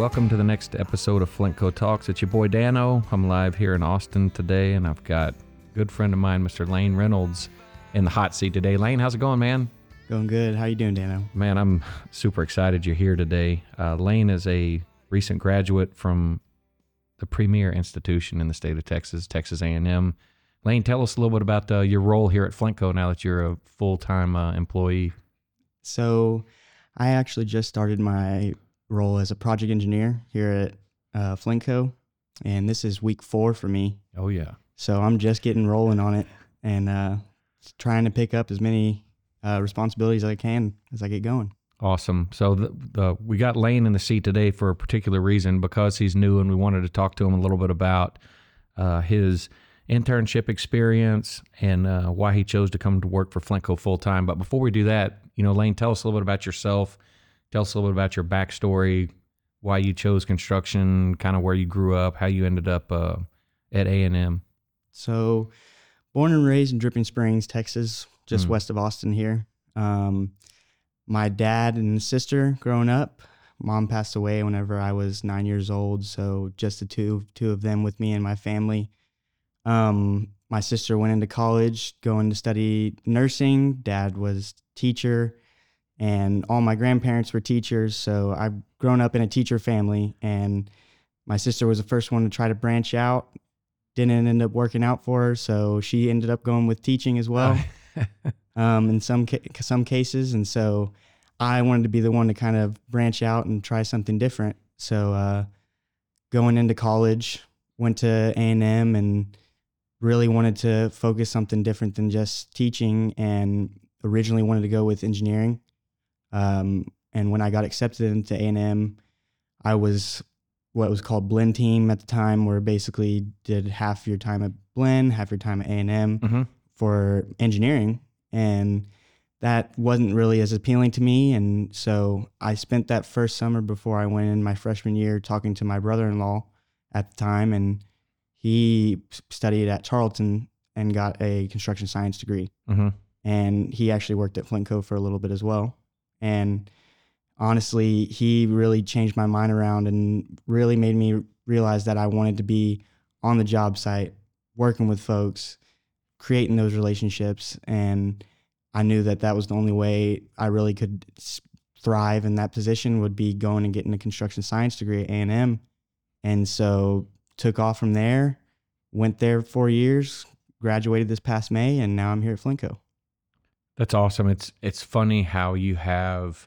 Welcome to the next episode of Flintco Talks. It's your boy Dano. I'm live here in Austin today, and I've got a good friend of mine, Mr. Lane Reynolds, in the hot seat today. Lane, how's it going, man? Going good. How you doing, Dano? Man, I'm super excited you're here today. Lane is a recent graduate from the premier institution in the state of Texas, Texas A&M. Lane, tell us a little bit about your role here at Flintco now that you're a full-time employee. So I actually just started my role as a project engineer here at Flintco, and this is week 4 for me. Oh, yeah. So I'm just getting rolling on it and trying to pick up as many responsibilities as I can as I get going. Awesome. So we got Lane in the seat today for a particular reason, because he's new, and we wanted to talk to him a little bit about his internship experience and why he chose to come to work for Flintco full time. But before we do that, Lane, tell us a little bit about yourself. Tell us a little bit about your backstory, why you chose construction, kind of where you grew up, how you ended up at A&M. So born and raised in Dripping Springs, Texas, just west of Austin here. My dad and sister growing up, mom passed away whenever I was 9 years old. So just the two of them with me and my family. My sister went into college, going to study nursing. Dad was teacher, and all my grandparents were teachers. So I've grown up in a teacher family, and my sister was the first one to try to branch out. Didn't end up working out for her, so she ended up going with teaching as well. In some cases, and so I wanted to be the one to kind of branch out and try something different. So going into college, went to A&M and really wanted to focus something different than just teaching, and originally wanted to go with engineering. And when I got accepted into A&M, I was what was called blend team at the time, where basically did half your time at blend, half your time at A&M for engineering. And that wasn't really as appealing to me. And so I spent that first summer before I went in my freshman year talking to my brother-in-law at the time. And he studied at Charlton and got a construction science degree. And he actually worked at Flintco for a little bit as well. And honestly, he really changed my mind around and really made me realize that I wanted to be on the job site, working with folks, creating those relationships. And I knew that that was the only way I really could thrive in that position, would be going and getting a construction science degree at A&M. And so took off from there, went there 4 years, graduated this past May, and now I'm here at Flintco. That's awesome. It's funny how you have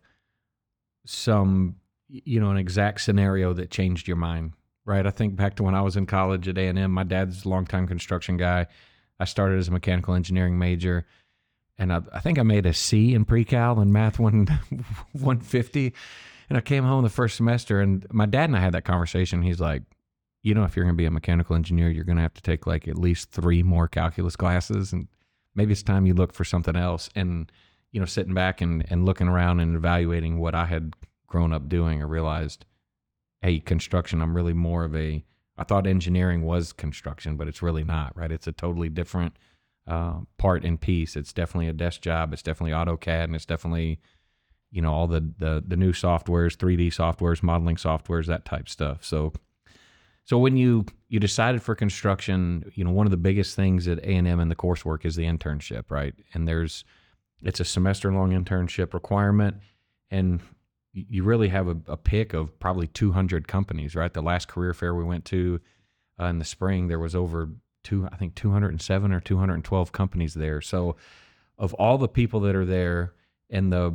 some, an exact scenario that changed your mind, right? I think back to when I was in college at A&M. My dad's a longtime construction guy. I started as a mechanical engineering major, and I think I made a C in pre-cal in math 150. And I came home the first semester, and my dad and I had that conversation. He's like, if you're going to be a mechanical engineer, you're going to have to take like at least 3 more calculus classes, and maybe it's time you look for something else. And, sitting back and looking around and evaluating what I had grown up doing, I realized, hey, construction, I'm really more of I thought engineering was construction, but it's really not, right? It's a totally different part and piece. It's definitely a desk job. It's definitely AutoCAD, and it's definitely, all the new softwares, 3D softwares, modeling softwares, that type stuff. So when you decided for construction, one of the biggest things at A&M in the coursework is the internship, right? And it's a semester-long internship requirement, and you really have a pick of probably 200 companies, right? The last career fair we went to in the spring, there was over 207 or 212 companies there. So of all the people that are there and the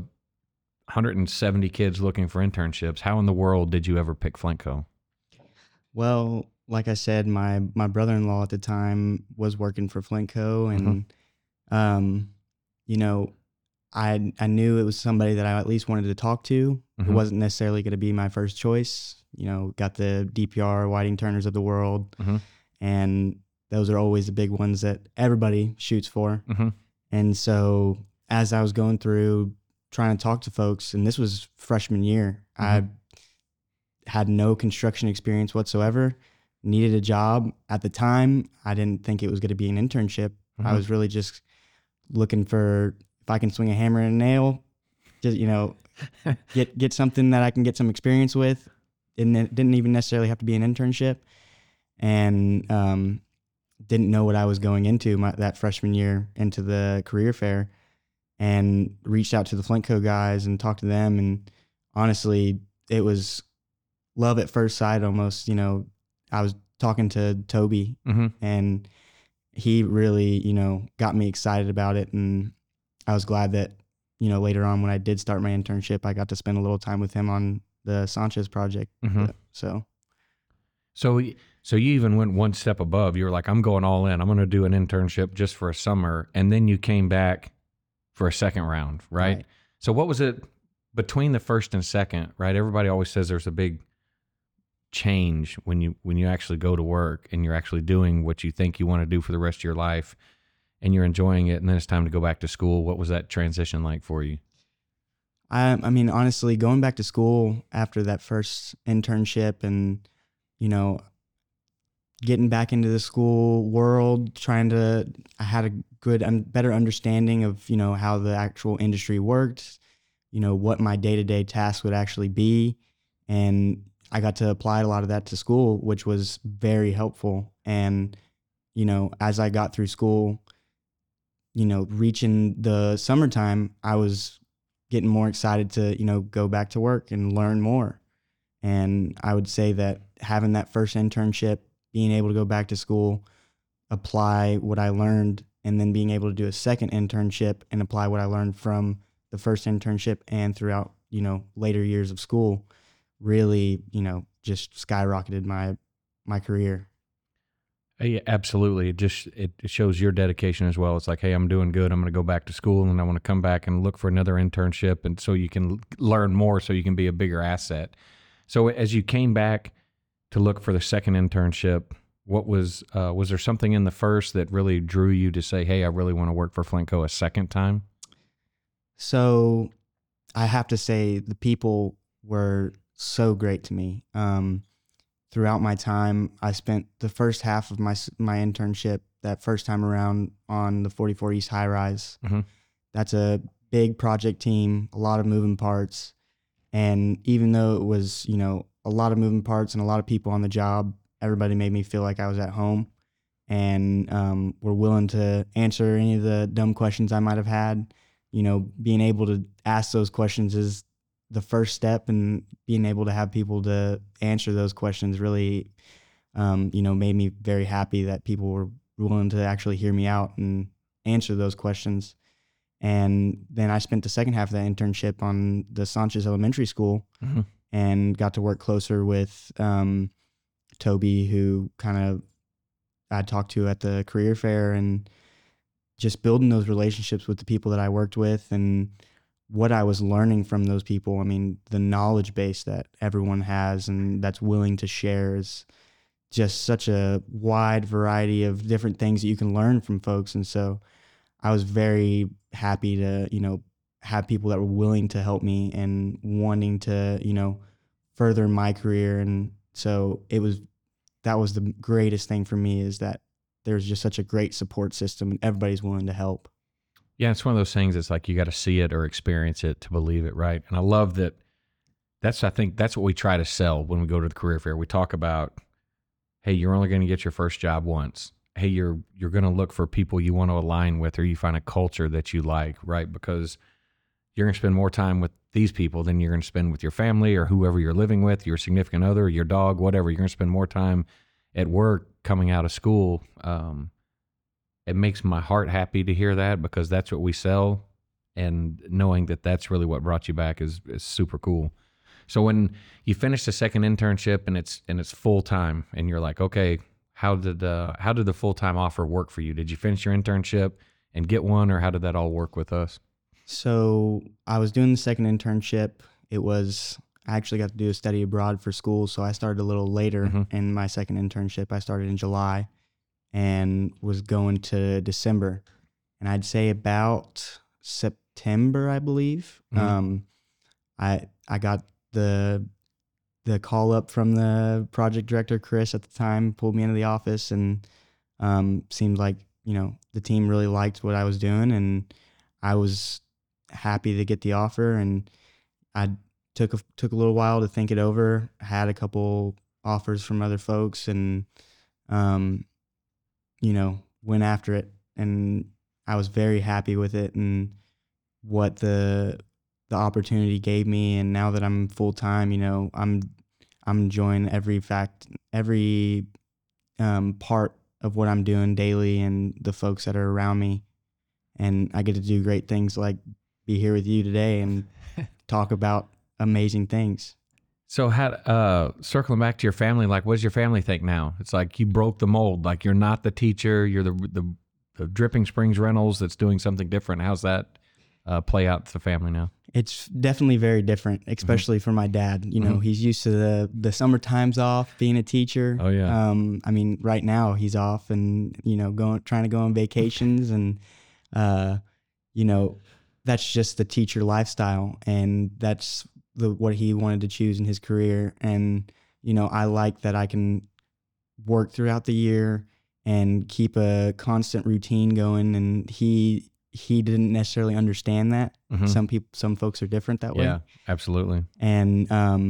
170 kids looking for internships, how in the world did you ever pick Flintco? Well, like I said, my brother-in-law at the time was working for Flintco, and I knew it was somebody that I at least wanted to talk to. It wasn't necessarily going to be my first choice. Got the DPR, Whiting Turners of the world, and those are always the big ones that everybody shoots for. And so as I was going through trying to talk to folks, and this was freshman year, I had no construction experience whatsoever, needed a job. At the time, I didn't think it was going to be an internship. I was really just looking for, if I can swing a hammer and a nail, just, get something that I can get some experience with. it didn't even necessarily have to be an internship, and didn't know what I was going into that freshman year into the career fair, and reached out to the Flintco guys and talked to them. And honestly, it was love at first sight almost. You know, I was talking to Toby, and he really, you know, got me excited about it. And I was glad that, you know, later on when I did start my internship, I got to spend a little time with him on the Sanchez project. So you even went one step above. You were like, I'm going all in. I'm going to do an internship just for a summer. And then you came back for a second round, right? So what was it between the first and second, right? Everybody always says there's a big change when you actually go to work and you're actually doing what you think you want to do for the rest of your life and you're enjoying it. And then it's time to go back to school. What was that transition like for you? I mean, honestly, going back to school after that first internship and, you know, getting back into the school world, I had a good and better understanding of, you know, how the actual industry worked, you know, what my day-to-day tasks would actually be. And I got to apply a lot of that to school, which was very helpful. And, you know, as I got through school, you know, reaching the summertime, I was getting more excited to, you know, go back to work and learn more. And I would say that having that first internship, being able to go back to school, apply what I learned, and then being able to do a second internship and apply what I learned from the first internship and throughout, you know, later years of school, really, you know, just skyrocketed my career. Yeah, absolutely. It shows your dedication as well. It's like, hey, I'm doing good. I'm going to go back to school and I want to come back and look for another internship. And so you can learn more so you can be a bigger asset. So as you came back to look for the second internship, what was there something in the first that really drew you to say, hey, I really want to work for Flintco a second time? So I have to say the people were so great to me. Throughout my time, I spent the first half of my internship that first time around on the 44 East High Rise. That's a big project team, a lot of moving parts. And even though it was, you know, a lot of moving parts and a lot of people on the job, everybody made me feel like I was at home and were willing to answer any of the dumb questions I might have had. You know, being able to ask those questions is the first step, and being able to have people to answer those questions really, you know, made me very happy that people were willing to actually hear me out and answer those questions. And then I spent the second half of that internship on the Sanchez Elementary School and got to work closer with Toby, who kind of I talked to at the career fair, and just building those relationships with the people that I worked with and what I was learning from those people. I mean, the knowledge base that everyone has and that's willing to share is just such a wide variety of different things that you can learn from folks. And so I was very happy to, you know, have people that were willing to help me and wanting to, you know, further my career. And so that was the greatest thing for me, is that there's just such a great support system and everybody's willing to help. Yeah, it's one of those things. It's like you got to see it or experience it to believe it, right? And I love that. I think that's what we try to sell when we go to the career fair. We talk about, hey, you're only going to get your first job once. Hey, you're going to look for people you want to align with, or you find a culture that you like, right? Because you're going to spend more time with these people than you're going to spend with your family or whoever you're living with, your significant other, your dog, whatever. You're going to spend more time at work coming out of school. It makes my heart happy to hear that, because that's what we sell, and knowing that that's really what brought you back is super cool. So when you finish the second internship and it's full time, and you're like, okay, how did the full time offer work for you? Did you finish your internship and get one, or how did that all work with us? So I was doing the second internship. I actually got to do a study abroad for school, so I started a little later in my second internship. I started in July and was going to December. And I'd say about September, I believe, I got the call up from the project director, Chris, at the time, pulled me into the office, and seemed like, you know, the team really liked what I was doing, and I was happy to get the offer. And I took a little while to think it over. Had a couple offers from other folks, and went after it. And I was very happy with it and what the opportunity gave me. And now that I'm full time, I'm enjoying every part of what I'm doing daily and the folks that are around me. And I get to do great things like be here with you today and talk about amazing things. So circling back to your family, like, what does your family think now? It's like you broke the mold. Like, you're not the teacher. You're the Dripping Springs Rentals that's doing something different. How's that play out to the family now? It's definitely very different, especially for my dad. He's used to the summer times off being a teacher. Oh yeah. Right now he's off and trying to go on vacations, and that's just the teacher lifestyle, and that's what he wanted to choose in his career. And I like that I can work throughout the year and keep a constant routine going, and he didn't necessarily understand that. Mm-hmm. Some folks are different that way. Yeah, absolutely. And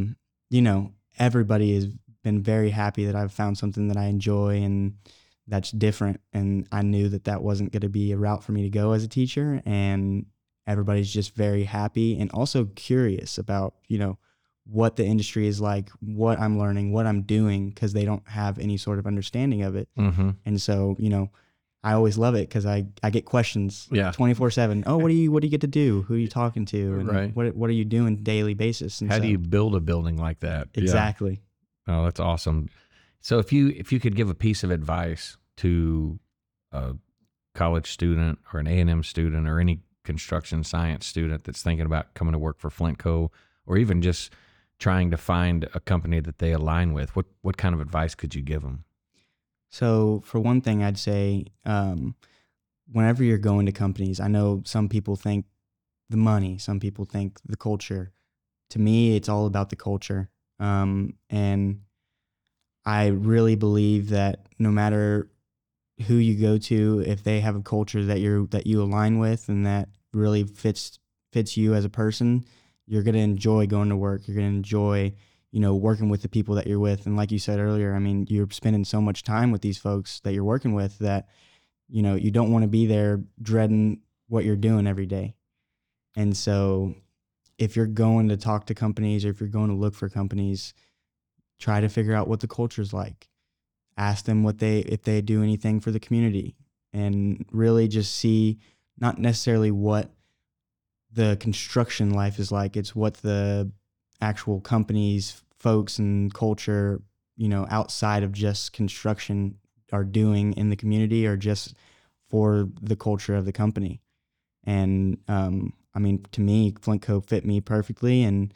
everybody has been very happy that I've found something that I enjoy and that's different. And I knew that wasn't going to be a route for me to go as a teacher. And everybody's just very happy and also curious about, what the industry is like, what I'm learning, what I'm doing, because they don't have any sort of understanding of it. Mm-hmm. And so, I always love it because I get questions 24/7. Oh, what do you get to do? Who are you talking to? And right. What are you doing daily basis? And how do you build a building like that? Exactly. Yeah. Oh, that's awesome. So if you could give a piece of advice to a college student or an A&M student or any construction science student that's thinking about coming to work for Flintco, or even just trying to find a company that they align with, what kind of advice could you give them? So for one thing, I'd say whenever you're going to companies, I know some people think the money, some people think the culture. To me, it's all about the culture. And I really believe that no matter who you go to, if they have a culture that you align with and that really fits you as a person, you're going to enjoy going to work. You're going to enjoy working with the people that you're with. And like you said earlier, you're spending so much time with these folks that you're working with that, you don't want to be there dreading what you're doing every day. And so if you're going to talk to companies or if you're going to look for companies, try to figure out what the culture's like. Ask them if they do anything for the community, and really just see not necessarily what the construction life is like. It's what the actual companies, folks, and culture, outside of just construction are doing in the community or just for the culture of the company. And, to me, Flintco fit me perfectly. And,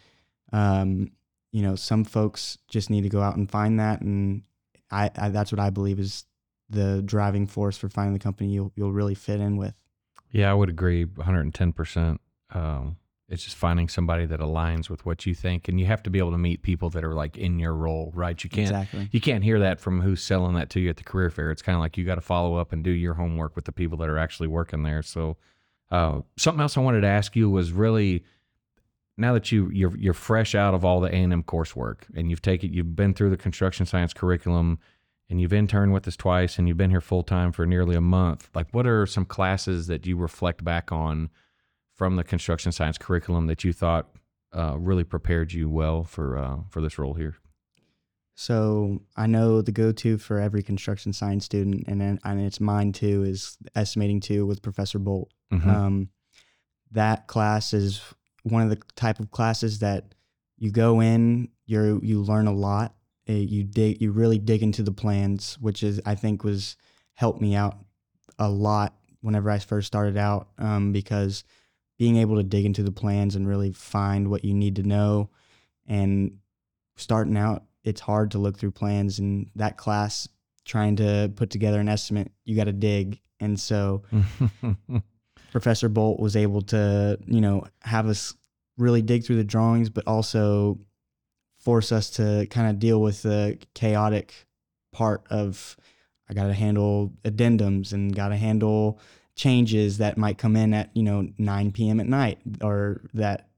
some folks just need to go out and find that. And I that's what I believe is the driving force for finding the company you'll really fit in with. Yeah, I would agree 110%. It's just finding somebody that aligns with what you think, and you have to be able to meet people that are like in your role, right? You can't hear that from who's selling that to you at the career fair. It's kind of like you got to follow up and do your homework with the people that are actually working there. So, something else I wanted to ask you was really, now that you're fresh out of all the A&M coursework and you've been through the construction science curriculum, and you've interned with us twice, and you've been here full time for nearly a month. Like, what are some classes that you reflect back on from the construction science curriculum that you thought really prepared you well for this role here? So I know the go-to for every construction science student, and it's mine too, is Estimating 2 with Professor Bolt. Mm-hmm. That class is one of the type of classes that you go in, you learn a lot. You really dig into the plans, which I think helped me out a lot whenever I first started out, because being able to dig into the plans and really find what you need to know. And starting out, it's hard to look through plans. And that class, trying to put together an estimate, you got to dig. And so Professor Bolt was able to, have us really dig through the drawings, but also force us to kind of deal with the chaotic part of, I got to handle addendums and got to handle changes that might come in at 9 p.m. at night, or that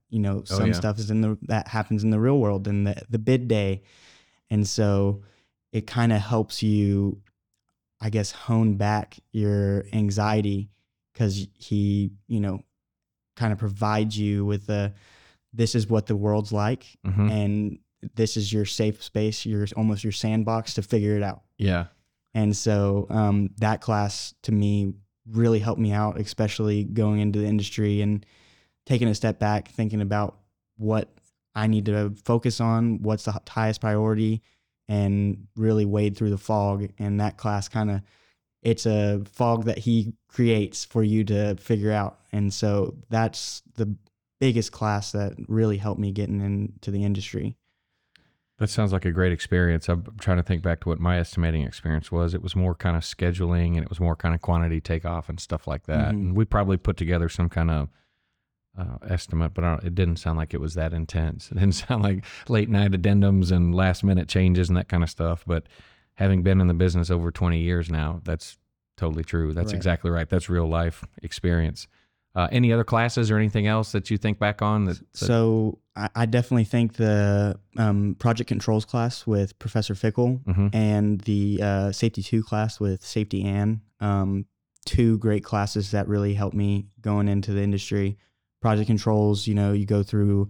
some yeah. stuff is that happens in the real world and the bid day. And so it kind of helps you, I guess, hone back your anxiety, because he, kind of provides you with this is what the world's like, Mm-hmm. and this is your safe space, almost your sandbox to figure it out. Yeah. And so that class to me really helped me out, especially going into the industry and taking a step back, thinking about what I need to focus on, what's the highest priority, and really wade through the fog. And that class it's a fog that he creates for you to figure out. And so that's the biggest class that really helped me getting into the industry. That sounds like a great experience. I'm trying to think back to what my estimating experience was. It was more kind of scheduling, and it was more kind of quantity takeoff and stuff like that. Mm-hmm. And we probably put together some kind of estimate, but it didn't sound like it was that intense. It didn't sound like late night addendums and last minute changes and that kind of stuff. But having been in the business over 20 years now, that's totally true. That's Right. exactly right. That's real life experience. Any other classes or anything else that you think back on? So I definitely think the project controls class with Professor Fickle Mm-hmm. and the Safety 2 class with Safety Ann, two great classes that really helped me going into the industry. Project controls, you go through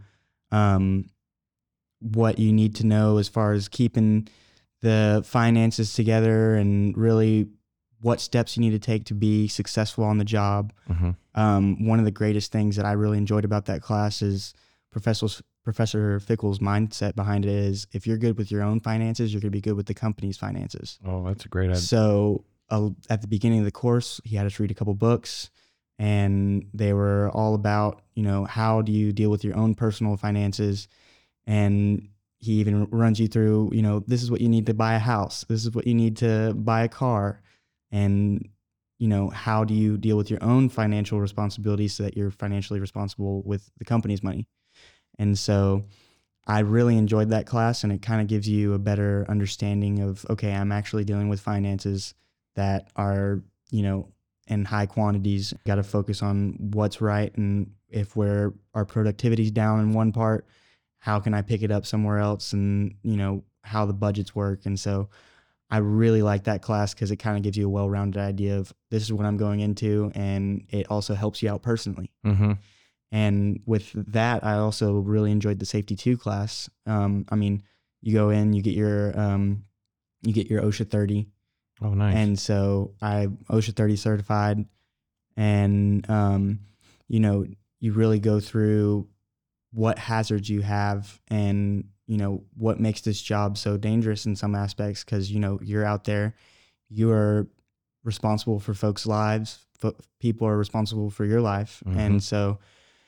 what you need to know as far as keeping the finances together and really what steps you need to take to be successful on the job. Mm-hmm. One of the greatest things that I really enjoyed about that class is Professor Fickle's mindset behind it is, if you're good with your own finances, you're going to be good with the company's finances. Oh, that's a great idea. So at the beginning of the course, he had us read a couple books, and they were all about, how do you deal with your own personal finances? And he even runs you through, this is what you need to buy a house. This is what you need to buy a car. And, how do you deal with your own financial responsibilities so that you're financially responsible with the company's money? And so I really enjoyed that class, and it kind of gives you a better understanding of, okay, I'm actually dealing with finances that are, in high quantities. Got to focus on what's right. And if our productivity's down in one part, how can I pick it up somewhere else? And, how the budgets work. And so I really like that class because it kind of gives you a well-rounded idea of this is what I'm going into, and it also helps you out personally. Mm-hmm. And with that, I also really enjoyed the Safety 2 class. You go in, you get your OSHA 30. Oh, nice. And so I'm OSHA 30 certified, and you really go through what hazards you have and what makes this job so dangerous in some aspects, because you're out there, you are responsible for folks' lives, people are responsible for your life. Mm-hmm. And so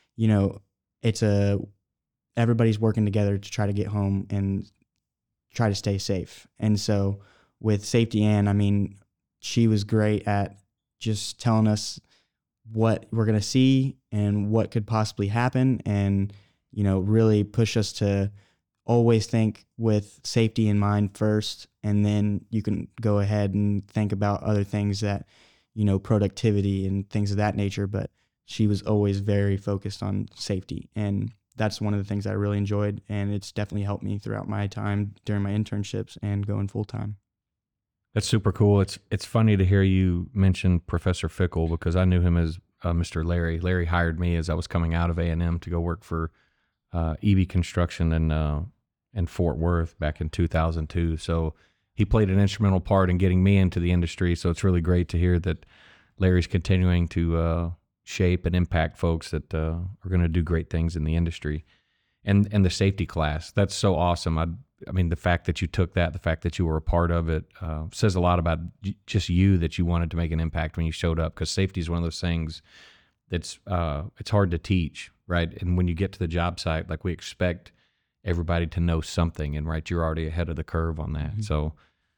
it's everybody's working together to try to get home and try to stay safe. And so with Safety Ann, she was great at just telling us what we're going to see and what could possibly happen, and really push us to always think with safety in mind first, and then you can go ahead and think about other things that, productivity and things of that nature. But she was always very focused on safety, and that's one of the things I really enjoyed, and it's definitely helped me throughout my time during my internships and going full time. That's super cool. It's funny to hear you mention Professor Fickle, because I knew him as Mr. Larry. Larry hired me as I was coming out of A&M to go work for EB Construction in Fort Worth back in 2002. So he played an instrumental part in getting me into the industry. So it's really great to hear that Larry's continuing to shape and impact folks that are going to do great things in the industry. And the safety class, that's so awesome. I mean, the fact that you took that, the fact that you were a part of it, says a lot about just you, that you wanted to make an impact when you showed up, because safety is one of those things that's it's hard to teach, right? And when you get to the job site, like, we expect everybody to know something, and right, you're already ahead of the curve on that. Mm-hmm. So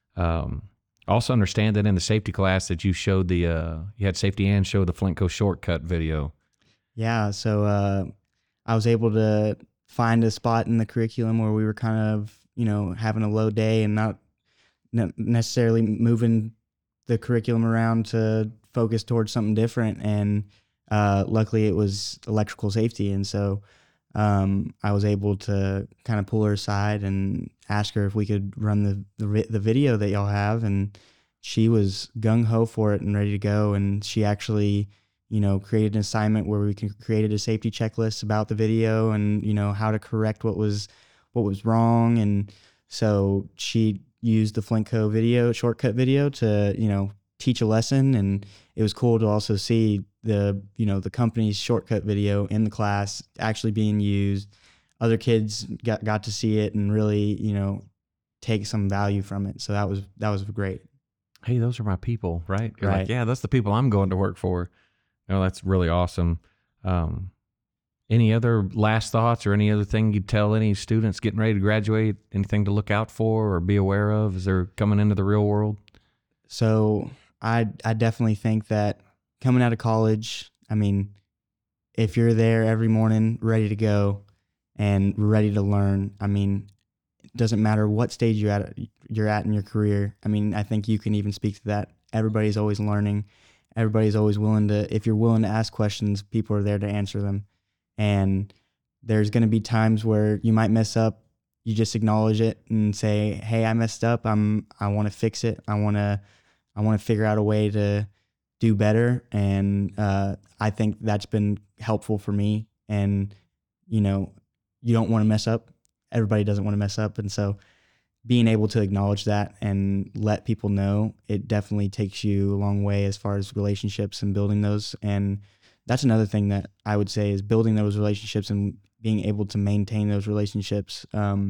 also understand that in the safety class that you showed you had Safety Ann show the Flintco shortcut video. Yeah, so I was able to find a spot in the curriculum where we were kind of, having a low day and not necessarily moving the curriculum around to focus towards something different. And luckily it was electrical safety. And so I was able to kind of pull her aside and ask her if we could run the video that y'all have, and she was gung ho for it and ready to go. And she actually, created an assignment where we created a safety checklist about the video and how to correct what was wrong. And so she used the Flintco video shortcut video to teach a lesson, and it was cool to also see the company's shortcut video in the class actually being used. Other kids got to see it and really take some value from it. So that was great. Hey, those are my people, right? You're right. Like, yeah, that's the people I'm going to work for. That's really awesome. Any other last thoughts or any other thing you'd tell any students getting ready to graduate? Anything to look out for or be aware of as they're coming into the real world? So I definitely think that coming out of college, if you're there every morning ready to go and ready to learn, it doesn't matter what stage you're at in your career. I think you can even speak to that. Everybody's always learning. Everybody's always willing to, if you're willing to ask questions, people are there to answer them. And there's going to be times where you might mess up. You just acknowledge it and say, hey, I messed up. I want to fix it. I want to figure out a way to do better. And I think that's been helpful for me. And, you don't want to mess up. Everybody doesn't want to mess up. And so being able to acknowledge that and let people know, it definitely takes you a long way as far as relationships and building those. And that's another thing that I would say is building those relationships and being able to maintain those relationships.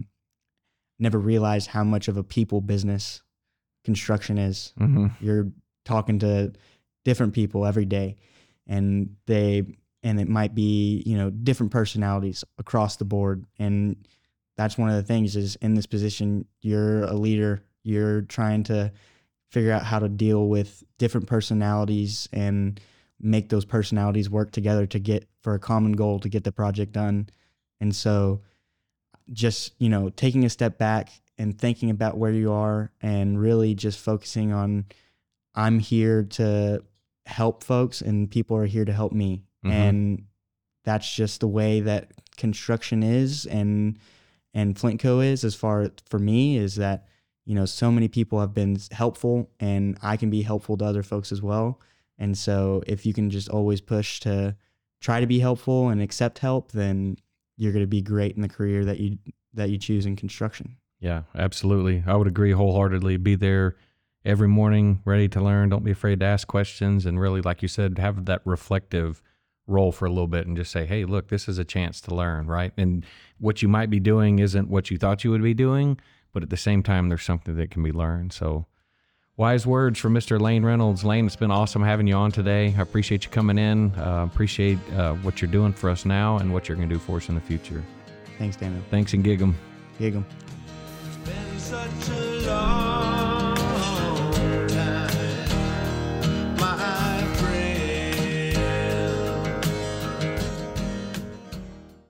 Never realized how much of a people business construction is. Mm-hmm. You're talking to different people every day, and it might be, different personalities across the board. And that's one of the things is in this position, you're a leader. You're trying to figure out how to deal with different personalities and make those personalities work together to get for a common goal to get the project done. And so just, taking a step back and thinking about where you are and really just focusing on, I'm here to help folks and people are here to help me. Mm-hmm. And that's just the way that construction is and Flintco is, as far for me, is that, so many people have been helpful and I can be helpful to other folks as well. And so if you can just always push to try to be helpful and accept help, then you're going to be great in the career that you choose in construction. Yeah, absolutely. I would agree wholeheartedly. Be there every morning, ready to learn. Don't be afraid to ask questions, and really, like you said, have that reflective role for a little bit and just say, hey, look, this is a chance to learn, right? And what you might be doing isn't what you thought you would be doing, but at the same time, there's something that can be learned. So wise words from Mr. Lane Reynolds. Lane, it's been awesome having you on today. I appreciate you coming in. Appreciate what you're doing for us now and what you're going to do for us in the future. Thanks, Daniel. Thanks, and gig 'em. Gig 'em. It's been such a long